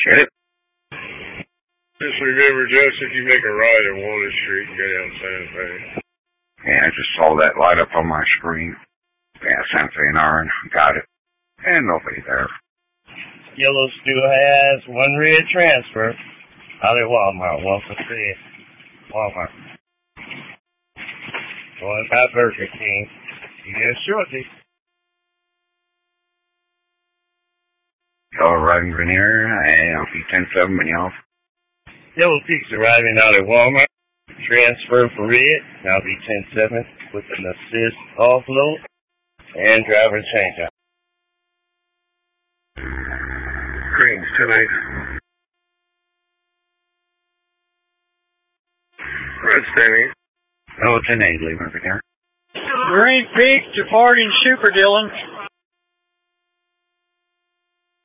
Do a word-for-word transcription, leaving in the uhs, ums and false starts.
Get it? Just remember, Jess, if you make a right at Walnut Street and go down Santa Fe. Yeah, I just saw that light up on my screen. Yeah, Santa Fe and Iron. Got it. And nobody there. Yellow still has one red transfer out at Walmart. One for three. Walmart. Going by Burger King. Yes, shortly. Y'all arriving Grenier, and I'll be ten seven, and y'all. Yellow Peaks arriving out at Walmart. Transfer for red. Now be ten seven with an assist offload and driver change out. Greens, ten eight. Red standing. Oh, ten eight, leaving over there. Green Peak departing Super Dillon.